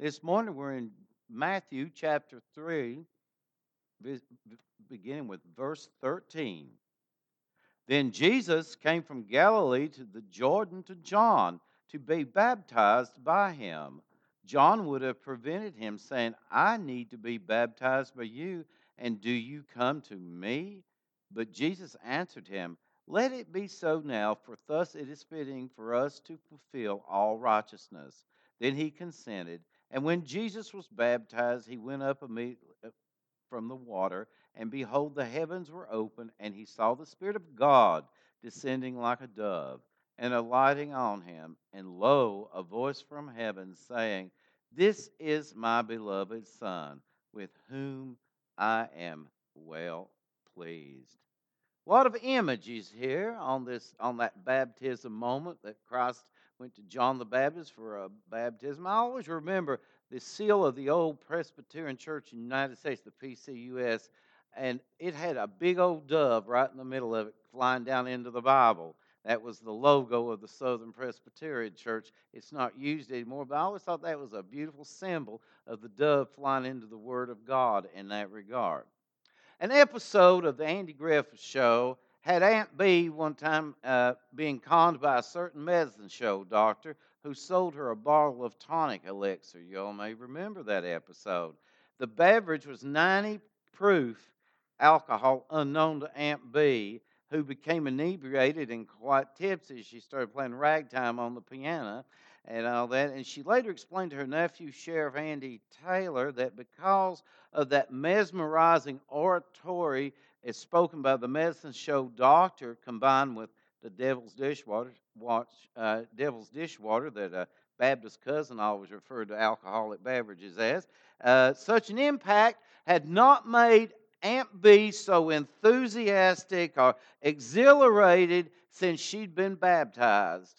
This morning we're in Matthew chapter 3, beginning with verse 13. Then Jesus came from Galilee to the Jordan to John to be baptized by him. John would have prevented him, saying, I need to be baptized by you, and do you come to me? But Jesus answered him, Let it be so now, for thus it is fitting for us to fulfill all righteousness. Then he consented. And when Jesus was baptized, he went up immediately from the water, and behold, the heavens were opened, and he saw the Spirit of God descending like a dove and alighting on him. And lo, a voice from heaven saying, This is my beloved Son, with whom I am well pleased. A lot of images here on that baptism moment that Christ went to John the Baptist for a baptism. I always remember the seal of the old Presbyterian Church in the United States, the PCUS, and it had a big old dove right in the middle of it flying down into the Bible. That was the logo of the Southern Presbyterian Church. It's not used anymore, but I always thought that was a beautiful symbol of the dove flying into the Word of God in that regard. An episode of the Andy Griffith Show had Aunt Bee one time being conned by a certain medicine show doctor who sold her a bottle of tonic elixir. You all may remember that episode. The beverage was 90 proof alcohol, unknown to Aunt Bee, who became inebriated and quite tipsy. She started playing ragtime on the piano and all that. And she later explained to her nephew, Sheriff Andy Taylor, that because of that mesmerizing oratory as spoken by the medicine show doctor, combined with the devil's dishwater that a Baptist cousin always referred to alcoholic beverages as, such an impact had not made Aunt Bee so enthusiastic or exhilarated since she'd been baptized.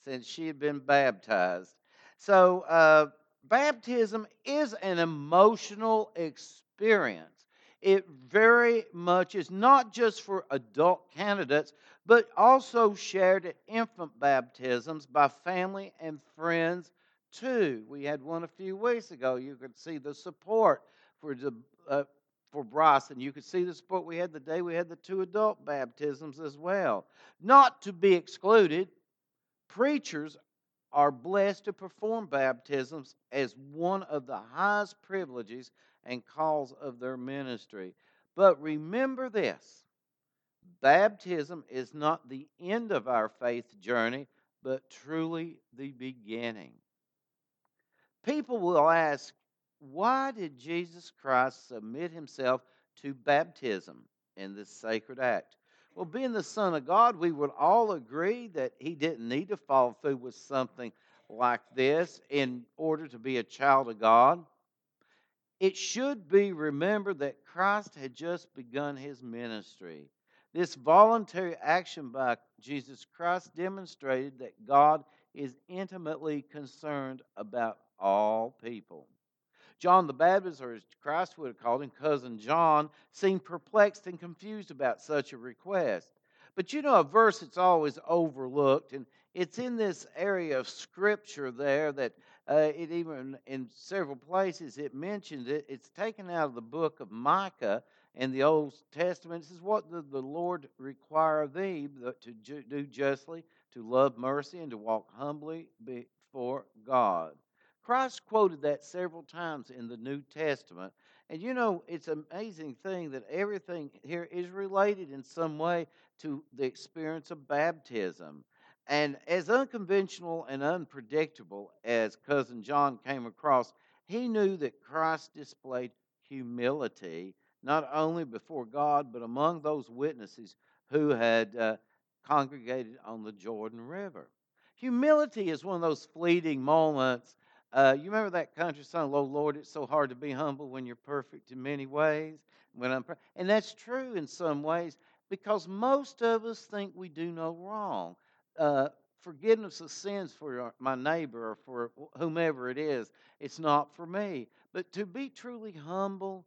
So, baptism is an emotional experience. It very much is not just for adult candidates, but also shared at infant baptisms by family and friends too. We had one a few weeks ago. You could see the support for the for Bryson. You could see the support we had the day we had the 2 adult baptisms as well. Not to be excluded, preachers are blessed to perform baptisms as one of the highest privileges and calls of their ministry. But remember this, baptism is not the end of our faith journey, but truly the beginning. People will ask, why did Jesus Christ submit himself to baptism in this sacred act? Well, being the Son of God, we would all agree that he didn't need to follow through with something like this in order to be a child of God. It should be remembered that Christ had just begun his ministry. This voluntary action by Jesus Christ demonstrated that God is intimately concerned about all people. John the Baptist, or as Christ would have called him, Cousin John, seemed perplexed and confused about such a request. But you know, a verse that's always overlooked, and it's in this area of Scripture there that it even in several places it mentions it. It's taken out of the book of Micah in the Old Testament. It says, What does the Lord require of thee? To do justly, to love mercy, and to walk humbly before God. Christ quoted that several times in the New Testament. And you know, it's an amazing thing that everything here is related in some way to the experience of baptism. And as unconventional and unpredictable as Cousin John came across, he knew that Christ displayed humility, not only before God, but among those witnesses who had congregated on the Jordan River. Humility is one of those fleeting moments. You remember that country song, "Oh Lord, it's so hard to be humble when you're perfect in many ways." And that's true in some ways because most of us think we do no wrong. Uh, Forgiveness of sins for my neighbor or for whomever it is, it's not for me. But to be truly humble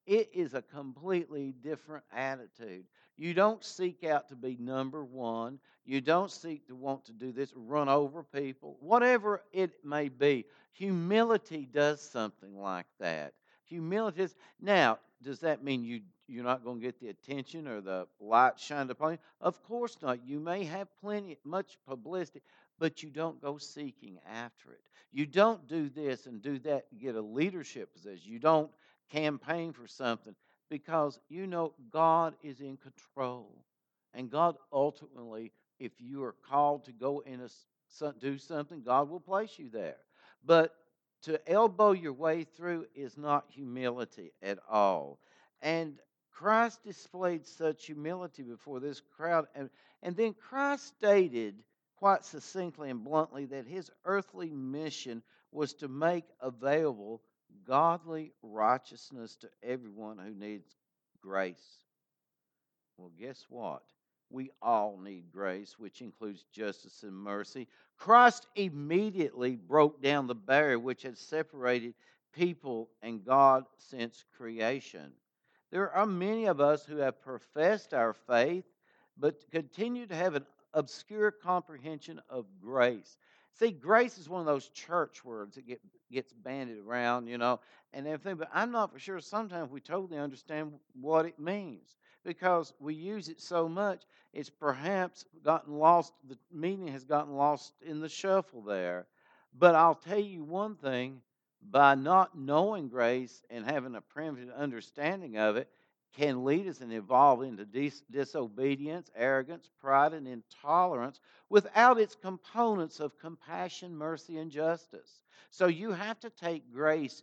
It is a completely different attitude. You don't seek out to be number one. You don't seek to want to do this, run over people, whatever it may be. Humility does something like that. Humility is, now, does that mean you're not going to get the attention or the light shined upon you? Of course not. You may have much publicity, but you don't go seeking after it. You don't do this and do that to get a leadership position. You don't campaign for something because you know God is in control. And God ultimately, if you are called to go in do something, God will place you there. But to elbow your way through is not humility at all. And Christ displayed such humility before this crowd. And then Christ stated quite succinctly and bluntly that his earthly mission was to make available godly righteousness to everyone who needs grace. Well, guess what? We all need grace, which includes justice and mercy. Christ immediately broke down the barrier which had separated people and God since creation. There are many of us who have professed our faith, but continue to have an obscure comprehension of grace. See, grace is one of those church words that gets bandied around, and everything, but I'm not for sure sometimes we totally understand what it means because we use it so much, it's perhaps gotten lost, the meaning has gotten lost in the shuffle there. But I'll tell you one thing, by not knowing grace and having a primitive understanding of it, can lead us and evolve into disobedience, arrogance, pride, and intolerance without its components of compassion, mercy, and justice. So you have to take grace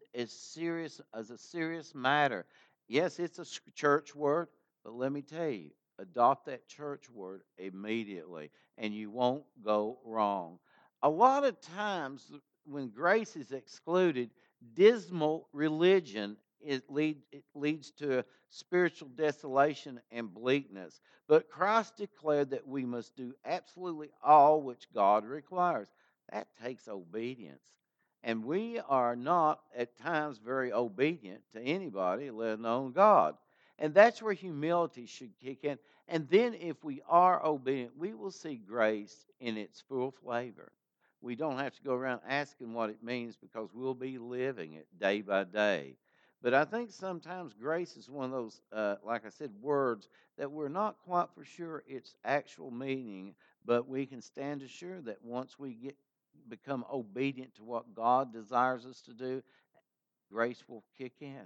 as a serious matter. Yes, it's a church word, but let me tell you, adopt that church word immediately, and you won't go wrong. A lot of times, when grace is excluded, dismal religion it leads to spiritual desolation and bleakness. But Christ declared that we must do absolutely all which God requires. That takes obedience. And we are not at times very obedient to anybody, let alone God. And that's where humility should kick in. And then if we are obedient, we will see grace in its full flavor. We don't have to go around asking what it means because we'll be living it day by day. But I think sometimes grace is one of those, like I said, words that we're not quite for sure its actual meaning, but we can stand assured that once we become obedient to what God desires us to do, grace will kick in.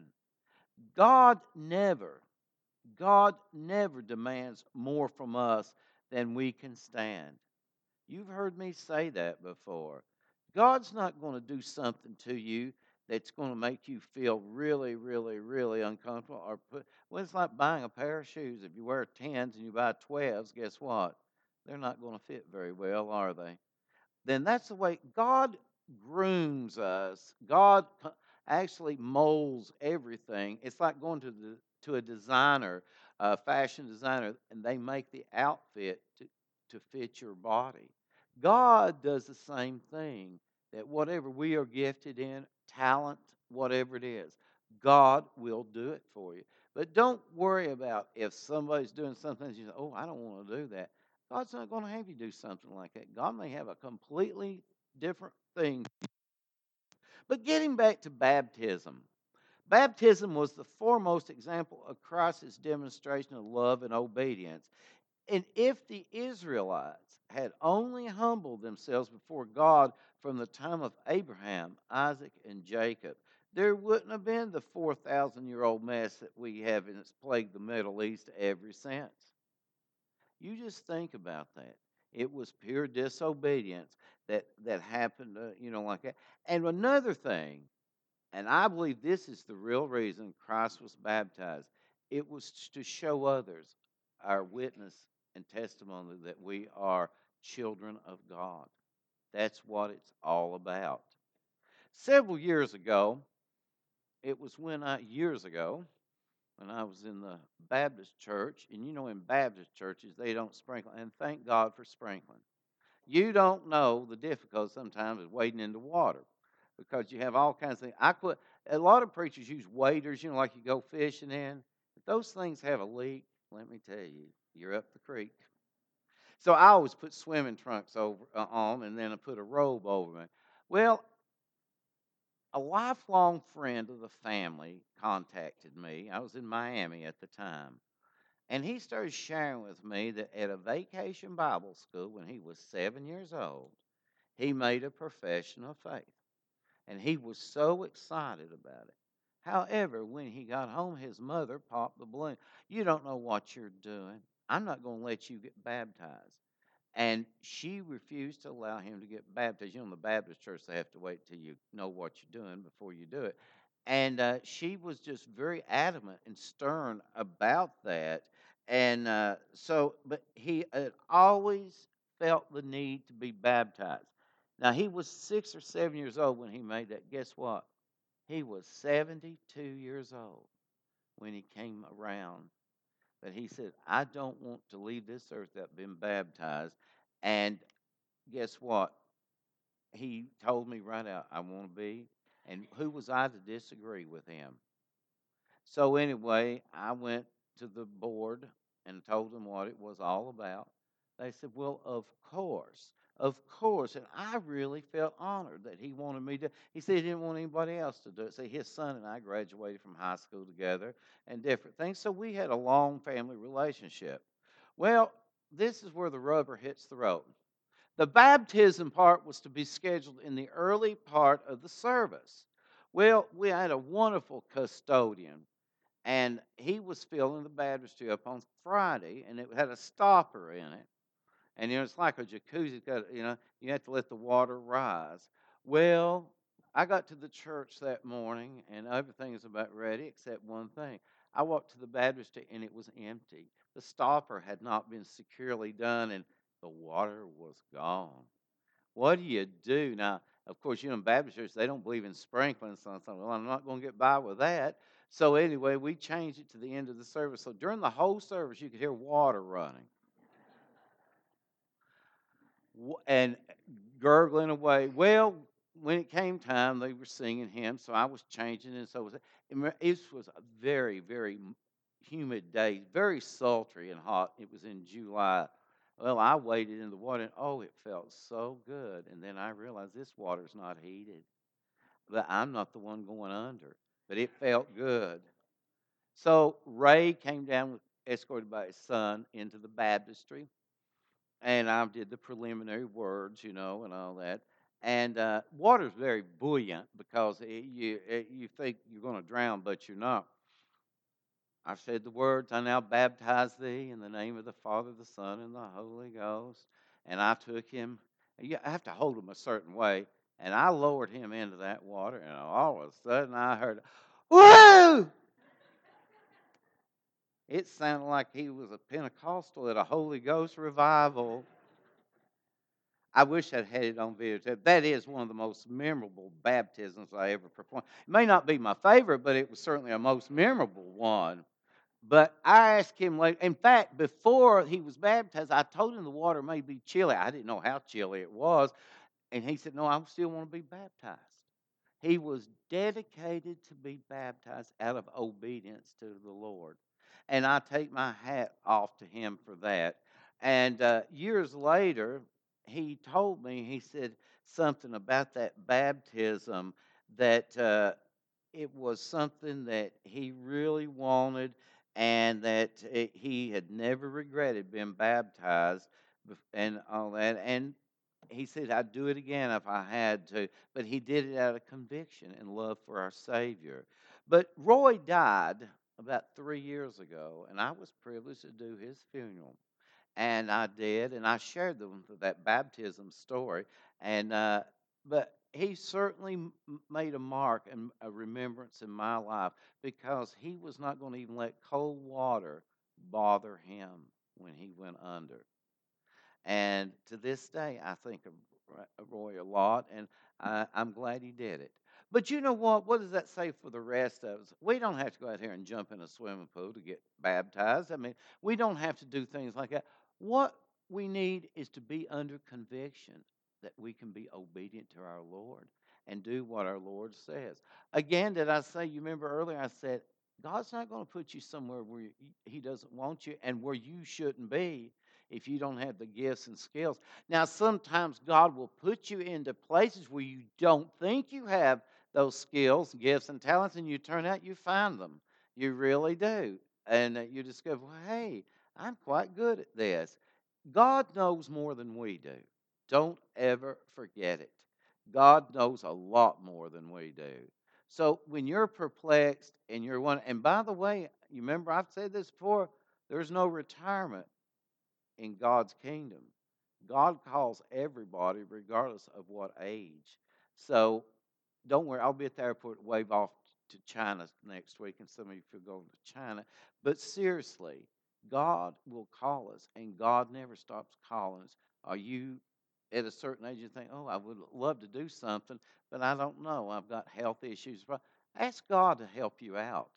God never, God never demands more from us than we can stand. You've heard me say that before. God's not going to do something to you that's going to make you feel really, really, really uncomfortable. Well, it's like buying a pair of shoes. If you wear 10s and you buy 12s, guess what? They're not going to fit very well, are they? Then that's the way God grooms us. God actually molds everything. It's like going to a designer, a fashion designer, and they make the outfit to fit your body. God does the same thing. That whatever we are gifted in, talent, whatever it is, God will do it for you. But don't worry about if somebody's doing something you say, "Oh, I don't want to do that." God's not going to have you do something like that. God may have a completely different thing. But getting back to baptism, baptism was the foremost example of Christ's demonstration of love and obedience. And if the Israelites had only humbled themselves before God from the time of Abraham, Isaac, and Jacob, there wouldn't have been the 4,000-year-old mess that we have and it's plagued the Middle East ever since. You just think about that. It was pure disobedience that happened, like that. And another thing, and I believe this is the real reason Christ was baptized, it was to show others our witness and testimony that we are children of God. That's what it's all about. Several years ago, it was years ago, when I was in the Baptist church, and in Baptist churches, they don't sprinkle, and thank God for sprinkling. You don't know the difficulty sometimes of wading into water. because you have all kinds of things. I quit. A lot of preachers use waders, like you go fishing in. If those things have a leak, let me tell you, you're up the creek. So I always put swimming trunks on, and then I put a robe over me. Well, a lifelong friend of the family contacted me. I was in Miami at the time. And he started sharing with me that at a vacation Bible school when he was 7 years old, he made a profession of faith. And he was so excited about it. However, when he got home, his mother popped the balloon. You don't know what you're doing. I'm not going to let you get baptized. And she refused to allow him to get baptized. In the Baptist church, they have to wait till you know what you're doing before you do it. And she was just very adamant and stern about that. And but he had always felt the need to be baptized. Now, he was 6 or 7 years old when he made that. Guess what? He was 72 years old when he came around. But he said, I don't want to leave this earth without being baptized. And guess what? He told me right out, I want to be. And who was I to disagree with him? So, anyway, I went to the board and told them what it was all about. They said, well, of course. Of course. And I really felt honored that he wanted me to. He said he didn't want anybody else to do it. See, his son and I graduated from high school together and different things. So we had a long family relationship. Well, this is where the rubber hits the road. The baptism part was to be scheduled in the early part of the service. Well, we had a wonderful custodian, and he was filling the baptistry up on Friday, and it had a stopper in it. And it's like a jacuzzi. You have to let the water rise. Well, I got to the church that morning, and everything was about ready except one thing. I walked to the baptistry, and it was empty. The stopper had not been securely done, and the water was gone. What do you do? Now, of course, in Baptist church, they don't believe in sprinkling. So I thought, well, I'm not going to get by with that. So anyway, we changed it to the end of the service. So during the whole service, you could hear water running and gurgling away. Well, when it came time, they were singing hymns, so I was changing, and so was it. It was a very, very humid day, very sultry and hot. It was in July. Well, I waded in the water, and oh, it felt so good. And then I realized this water's not heated, but I'm not the one going under. But it felt good. So Ray came down, escorted by his son, into the baptistry, and I did the preliminary words, and all that. And water's very buoyant because you think you're going to drown, but you're not. I said the words, I now baptize thee in the name of the Father, the Son, and the Holy Ghost. And I took him, I have to hold him a certain way, and I lowered him into that water, and all of a sudden I heard, woo! It sounded like he was a Pentecostal at a Holy Ghost revival. I wish I'd had it on videotape. That is one of the most memorable baptisms I ever performed. It may not be my favorite, but it was certainly a most memorable one. But I asked him later. In fact, before he was baptized, I told him the water may be chilly. I didn't know how chilly it was. And he said, no, I still want to be baptized. He was dedicated to be baptized out of obedience to the Lord. And I take my hat off to him for that. And years later, he told me, he said something about that baptism that it was something that he really wanted and that he had never regretted being baptized and all that. And he said, I'd do it again if I had to. But he did it out of conviction and love for our Savior. But Roy died about 3 years ago, and I was privileged to do his funeral. And I did, and I shared them that baptism story. And but he certainly made a mark and a remembrance in my life because he was not going to even let cold water bother him when he went under. And to this day, I think of Roy a lot, and I'm glad he did it. But you know what? What does that say for the rest of us? We don't have to go out here and jump in a swimming pool to get baptized. I mean, we don't have to do things like that. What we need is to be under conviction that we can be obedient to our Lord and do what our Lord says. Again, did I say, you remember earlier I said, God's not going to put you somewhere where He doesn't want you and where you shouldn't be if you don't have the gifts and skills. Now, sometimes God will put you into places where you don't think you have those skills, gifts, and talents, and you turn out you find them. You really do. And you discover, well, hey, I'm quite good at this. God knows more than we do. Don't ever forget it. God knows a lot more than we do. So when you're perplexed and you're one, and by the way, you remember I've said this before, there's no retirement in God's kingdom. God calls everybody, regardless of what age. So don't worry, I'll be at the airport, wave off to China next week, and some of you could go to China. But seriously, God will call us, and God never stops calling us. Are you at a certain age you think, oh, I would love to do something, but I don't know. I've got health issues. Ask God to help you out.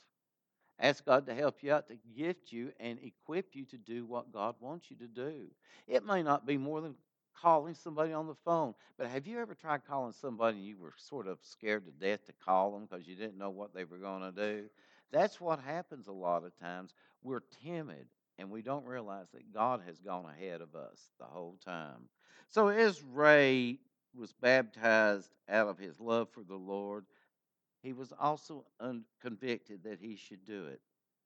Ask God to help you out, to gift you and equip you to do what God wants you to do. It may not be more than calling somebody on the phone, but have you ever tried calling somebody and you were sort of scared to death to call them because you didn't know what they were going to do? That's what happens a lot of times. We're timid and we don't realize that God has gone ahead of us the whole time. So as Ray was baptized out of his love for the Lord, he was also convicted that he should do it.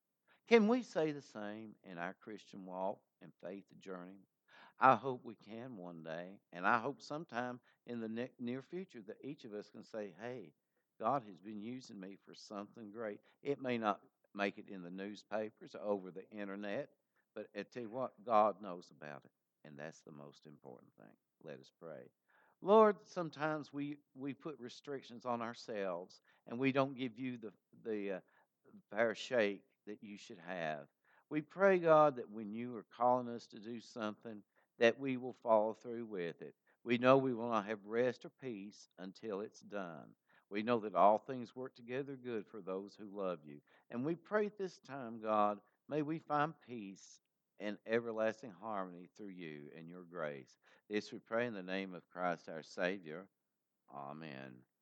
Can we say the same in our Christian walk and faith journey? I hope we can one day, and I hope sometime in the near future that each of us can say, hey, God has been using me for something great. It may not make it in the newspapers or over the internet, but I tell you what, God knows about it, and that's the most important thing. Let us pray. Lord, sometimes we put restrictions on ourselves, and we don't give you the fair shake that you should have. We pray, God, that when you are calling us to do something, that we will follow through with it. We know we will not have rest or peace until it's done. We know that all things work together good for those who love you. And we pray at this time, God, may we find peace and everlasting harmony through you and your grace. This we pray in the name of Christ our Savior. Amen.